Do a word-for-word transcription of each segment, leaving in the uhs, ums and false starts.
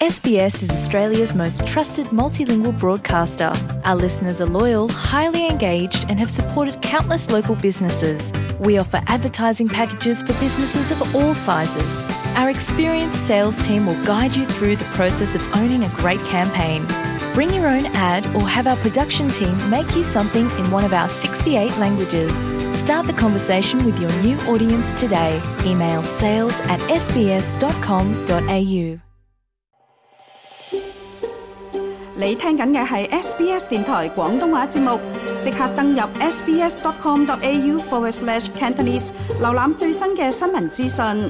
S B S is Australia's most trusted multilingual broadcaster. Our listeners are loyal, highly engaged, and have supported countless local businesses. We offer advertising packages for businesses of all sizes. Our experienced sales team will guide you through the process of owning a great campaign. Bring your own ad or have our production team make you something in one of our sixty-eight languages. Start the conversation with your new audience today. Email sales at s b s dot com dot a u。 你聽緊嘅係 S B S 電台廣東話節目，即刻登入 s b s dot com dot a u forward slash Cantonese， 瀏覽最新嘅新聞資訊。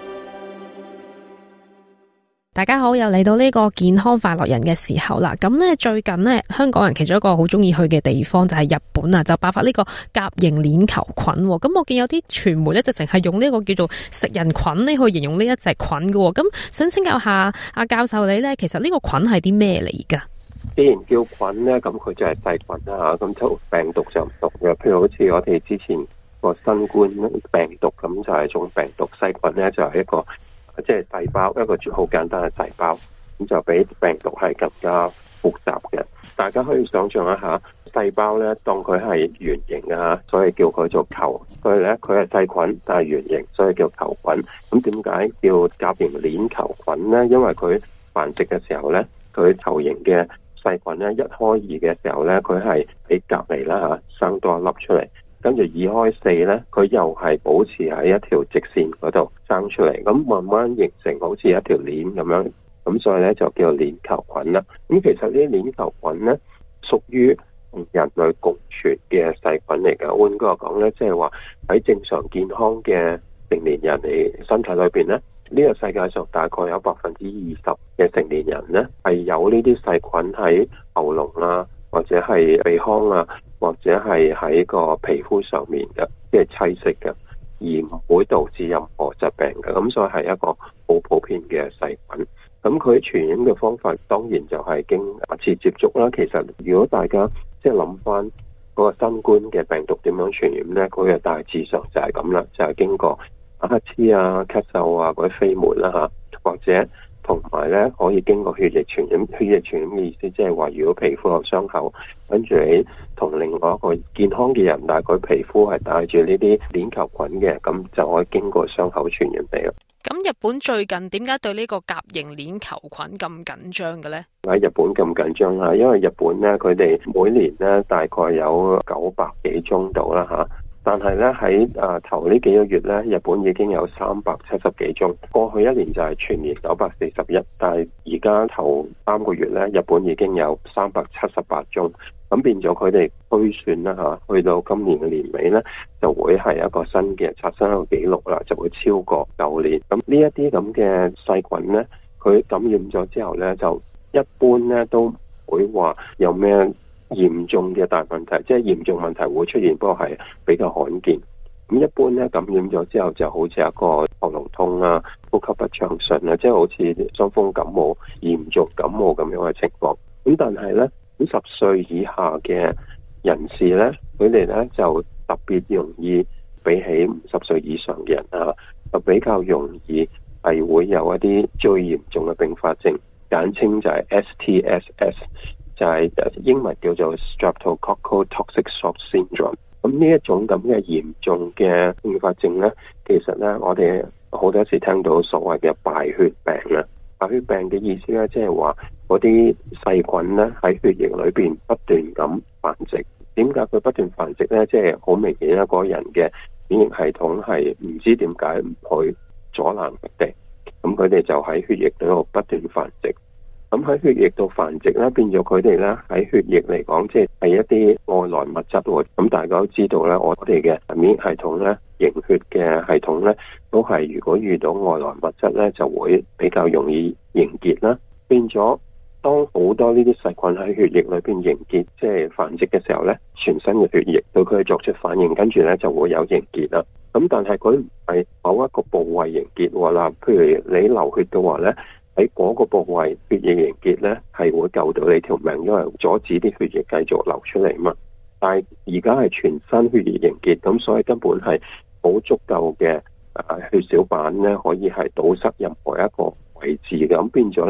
大家好，又嚟到呢個健康快樂人嘅時候啦。咁呢，最近呢，香港人其中一個好中意去嘅地方就係日本啊，就爆發呢個甲型鏈球菌。咁我見有啲傳媒呢，就淨係用呢個叫做食人菌呢去形容呢一隻菌嘅。咁想請教下阿教授你呢，其實呢個菌係啲咩嚟㗎？ 既然叫菌呢，咁佢就係細菌啦嚇，咁就病毒就唔同嘅。譬如好似我哋之前個新冠病毒咁，就係一種病毒。細菌呢，就係一個即係細胞，一個好簡單嘅細胞，咁就比病毒係更加複雜嘅。大家可以想象一下，細胞咧當佢係圓形啊，所以叫佢做球。所以咧佢係細菌，但係圓形，所以叫球菌。咁點解叫甲型鏈球菌咧？因為佢繁殖嘅時候咧，佢球形嘅細菌咧一開二嘅時候咧，佢係喺隔離啦嚇，生多一粒出嚟。跟住二開四咧，佢又係保持喺一條直線嗰度生出嚟，咁慢慢形成好似一條鏈咁樣，咁所以咧就叫鏈球菌啦。咁其實呢啲鏈球菌咧，屬於同人類共存嘅細菌嚟㗎。換句話講咧，即係話喺正常健康嘅成年人嚟身體裏邊咧，呢個世界上大概有百分之二十嘅成年人咧係有呢啲細菌喺喉嚨啦，或者係鼻腔啊，或者係喺個皮膚上面嘅，即係棲息嘅，而唔會導致任何疾病嘅。咁所以係一個好普遍嘅細菌。咁佢傳染嘅方法當然就係經密切接觸啦。其實如果大家即係諗翻嗰個新冠嘅病毒點樣傳染呢，佢嘅大致上就係咁啦，就係、是、經過打乞嗤啊、咳嗽啊嗰啲飛沫啦嚇，或者同埋咧可以經過血液傳染。血液傳染嘅意思即係話，如果皮膚有傷口，跟住你同另外一個健康嘅人，但係佢皮膚係帶住呢啲鏈球菌嘅，咁就可以經過傷口傳染俾啦。 咁日本最近點解對呢個甲型鏈球菌咁緊張嘅呢？ 喺日本咁緊張啊，因為日本咧佢哋每年咧大概有九百幾宗度啦嚇。但係咧喺誒頭呢幾個月咧，日本已經有三百七十幾宗。過去一年就係全年九百四十一，但係而家頭三個月咧，日本已經有三百七十八宗。咁變咗佢哋推算啦嚇，去到今年嘅年尾咧，就會係一個新嘅刷新一個紀錄啦，就會超過舊年。咁呢一啲咁嘅細菌咧，佢感染咗之後咧，就一般咧都唔會話有咩嚴重嘅大問題，即係嚴重問題會出現，不過係比較罕見。咁一般咧感染咗之後，就好似一個喉嚨痛啊、呼吸不暢順啊，即係好似傷風感冒、嚴重感冒咁樣嘅情況。咁但係咧，五十歲以下嘅人士咧，佢哋咧就特別容易比起五十歲以上嘅人啊，就比較容易係會有一啲最嚴重嘅併發症，簡稱就係 S T S S。就係英文叫做 Streptococcal Toxic Shock Syndrome。咁呢一種咁嘅嚴重嘅併發症咧，其實咧我哋好多時聽到所謂嘅敗血病啦。敗血病嘅意思咧，即係話嗰啲細菌咧喺血液裏邊不斷咁繁殖。點解佢不斷繁殖咧？即係好明顯一個人嘅免疫系統係唔知點解唔去阻攔佢哋，咁佢哋就喺血液度不斷繁殖。咁喺血液度繁殖咧，變咗佢哋咧喺血液嚟講，即係係一啲外來物質喎。咁大家都知道咧，我哋嘅免疫系統咧、凝血嘅系統咧，都係如果遇到外來物質咧，就會比較容易凝結啦。變咗，當好多呢啲細菌喺血液裏邊凝結，即係繁殖嘅時候咧，全身嘅血液對佢作出反應，跟住咧就會有凝結啦。咁但係佢唔係某一個部位凝結喎啦，譬如你流血嘅話咧，喺嗰個部位血液凝結咧，係會救到你條命，因為阻止啲血液繼續流出嚟嘛。但係而家係全身血液凝結，咁所以根本係冇足夠嘅誒血小板咧，可以係堵塞任何一個位置嘅。咁變咗咧，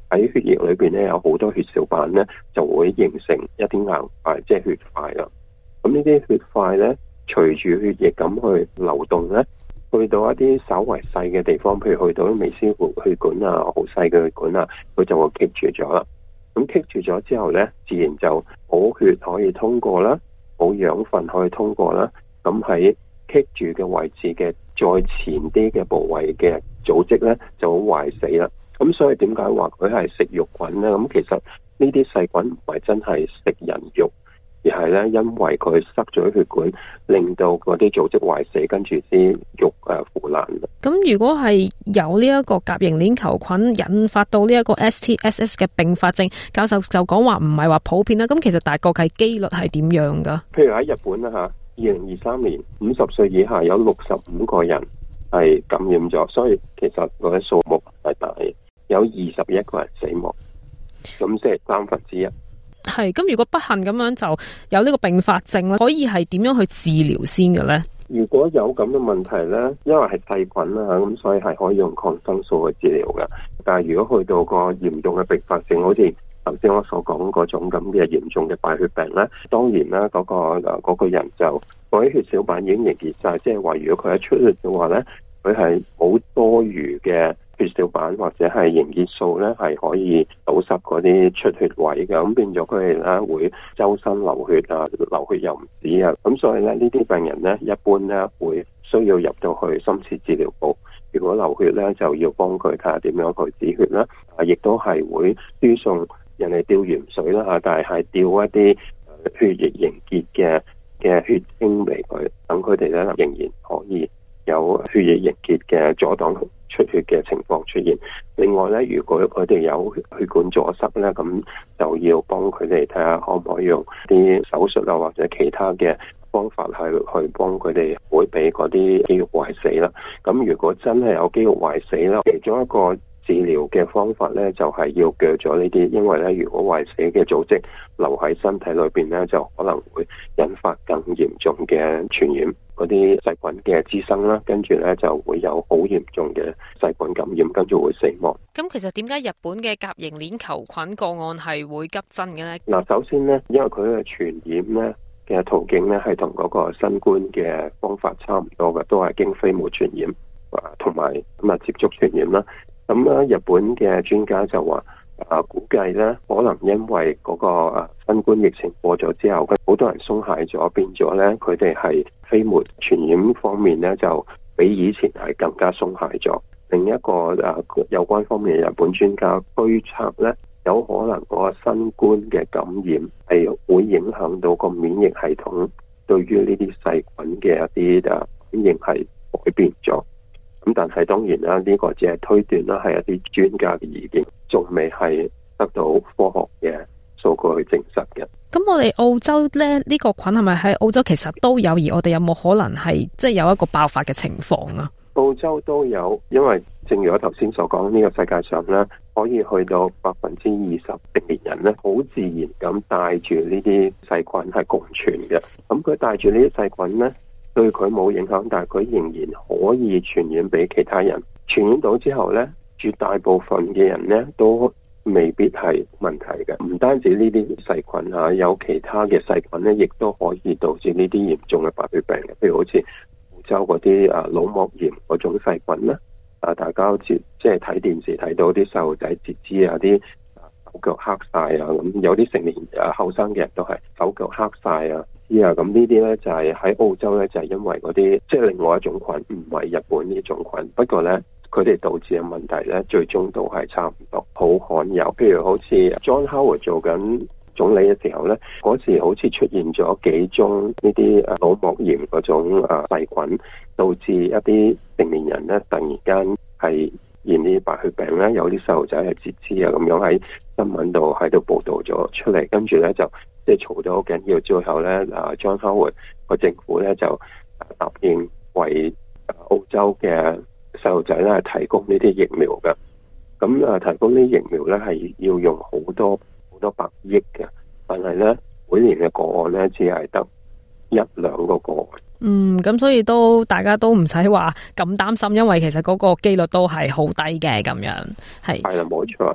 喺血液裏邊咧有好多血小板咧，就會形成一啲硬塊，即係血塊啦。咁呢啲血塊咧，隨住血液咁去流動咧，去到一啲稍為細嘅地方，譬如去到啲微絲糊血管啊，好細嘅血管啊，佢就會棘住咗啦。咁棘住咗之後咧，自然就冇血可以通過啦，冇養分可以通過啦。咁喺棘住嘅位置嘅再前啲嘅部位嘅組織咧，就會壞死啦。咁所以點解話佢係食肉菌咧？咁其實呢啲細菌唔係真係食人肉，而係咧因為佢塞咗血管，令到嗰啲組織壞死，跟住啲肉誒腐爛。 咁如果係有呢一個甲型鏈球菌引發到呢一個 S T S S 嘅併發症，教授就講話唔係話普遍啦。咁其實大概係機率係點樣噶？譬如喺日本啦吓，二零二三年五十歲以下有六十五個人係感染咗，所以其實嗰啲數目係大。有二十一個人死亡，咁即係三分之一。 係咁，如果不幸咁樣就有呢個併發症咧，可以係點樣去治療先嘅咧？ 如果有咁嘅問題咧，因為係細菌啦，咁所以係可以用抗生素去治療嘅。但係如果去到個嚴重嘅併發症，好似頭先我所講嗰種咁嘅嚴重嘅敗血病咧，當然啦，嗰、嗰個、嗰個人就嗰啲血小板已經凝結晒，即係話如果佢一出血嘅話咧，佢係好多餘嘅血小板或者係凝結素咧，係可以堵塞嗰啲出血位嘅，咁變咗佢哋咧會周身流血啊，流血又唔止啊，咁所以咧呢啲病人咧一般咧會需要入到去深切治療部。如果流血咧，就要幫佢睇下點樣去止血啦，啊，亦都係會輸送人哋吊鹽水啦嚇，但係係吊一啲血液凝結嘅嘅血清俾佢，等佢哋咧仍然可以有血液凝結嘅阻擋出血嘅情況出現。另外咧，如果佢哋有血管阻塞咧，咁就要幫佢哋睇下可唔可以用啲手術啊，或者其他嘅方法去去幫佢哋會俾嗰啲肌肉壞死啦。咁如果真係有肌肉壞死啦，其中一個治療嘅方法咧，就係要鋸咗呢啲，因為咧如果壞死嘅組織留喺身體裏邊咧，就可能會引發更嚴重嘅傳染，嗰啲細菌嘅滋生啦，跟住咧就會有好嚴重嘅細菌感染，跟住會死亡。 咁其實點解日本嘅甲型鏈球菌個案係會急增嘅咧？ 嗱，首先咧，因為佢嘅傳染咧嘅途徑咧係同嗰個新冠嘅方法差唔多嘅，都係經飛沫傳染啊，同埋咁啊接觸傳染啦。咁咧，日本嘅專家就話啊，估計咧可能因為嗰個啊新冠疫情過咗之後，好多人鬆懈咗，變咗咧佢哋係飛沫傳染方面咧就比以前係更加鬆懈咗。另一個啊有關方面嘅日本專家推測咧，有可能嗰個新冠嘅感染係會影響到個免疫系統對於呢啲細菌嘅一啲啊反應係改變咗。咁但係當然啦，呢個只係推斷啦，係一啲專家嘅意見，仲未係得到科學嘅數據去證實嘅。 咁我哋澳洲咧，呢個菌係咪喺澳洲其實都有？而我哋有冇可能係即係有一個爆發嘅情況啊？ 澳洲都有，因為正如我頭先所講，呢個世界上咧可以去到百分之二十成年人咧，好自然咁帶住呢啲細菌係共存嘅。咁佢帶住呢啲細菌咧，對佢冇影響，但係佢仍然可以傳染俾其他人。傳染到之後呢，絕大部分嘅人呢都未必係問題嘅。唔單止呢啲細菌啊，有其他嘅細菌呢，亦都可以導致呢啲嚴重嘅白血病嘅。譬如好似澳洲嗰啲啊腦膜炎嗰種細菌啦，啊大家好似即係睇電視睇到啲細路仔截肢啊，啲手腳黑晒啊，咁有啲成年啊後生嘅人都係手腳黑晒啊。啊，咁呢啲咧就係喺澳洲咧，就係因為嗰啲即係另外一種菌，唔係日本呢種菌。不過咧，佢哋導致嘅問題咧，最終都係差唔多，好罕有。譬如好似 John Howard 做緊總理嘅時候咧，嗰時好似出現咗幾宗呢啲誒腦膜炎嗰種誒細菌，導致一啲成年人咧突然間係染啲白血病咧，有啲細路仔係截肢啊，咁樣喺新聞度喺度報導咗出嚟，跟住咧就。即係嘈到好緊要，最後咧，啊 John Howard 個政府咧就答應為澳洲嘅細路仔咧提供呢啲疫苗嘅。咁啊，提供呢啲疫苗咧係要用好多好多百億嘅，但係咧每年嘅個案咧只係得一兩個個案。 嗯，咁所以都大家都唔使話咁擔心，因為其實嗰個機率都係好低嘅咁樣。係係啦， 冇錯。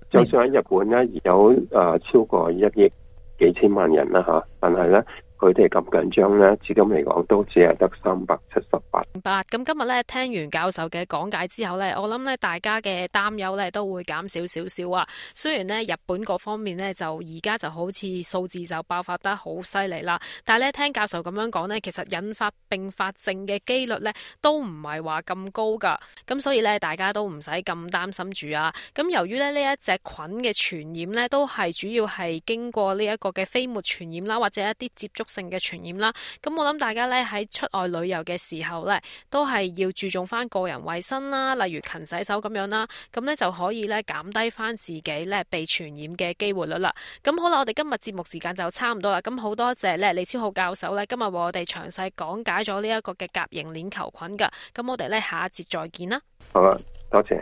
就算喺日本咧有誒、呃、超過一億幾千萬人啦吓，但係咧佢哋咁緊張咧，至今嚟講都只係得三百七十八。 明白。咁今日咧聽完教授嘅講解之後咧，我諗咧大家嘅擔憂咧都會減少少少啊。雖然咧日本嗰方面咧就而家就好似數字就爆發得好犀利啦，但係咧聽教授咁樣講咧，其實引發併發症嘅機率咧都唔係話咁高噶。咁所以咧大家都唔使咁擔心住啊。咁由於咧呢一隻菌嘅傳染咧都係主要係經過呢一個嘅飛沫傳染啦，或者一啲接觸性嘅傳染啦。咁我諗大家咧喺出外旅遊嘅時候咧，都係要注重翻個人衛生啦，例如勤洗手咁樣啦。咁咧就可以咧減低翻自己咧被傳染嘅機會率啦。咁好啦，我哋今日節目時間就差唔多啦。咁好多謝咧李超浩教授咧，今日為我哋詳細講解咗呢一個嘅甲型鏈球菌噶。咁我哋咧下一節再見啦。 好啊，多謝。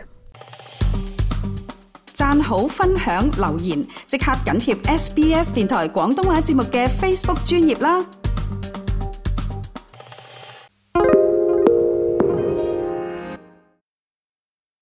讚好、分享、留言，即刻緊貼 S B S 電台廣東話節目嘅 Facebook 專頁啦。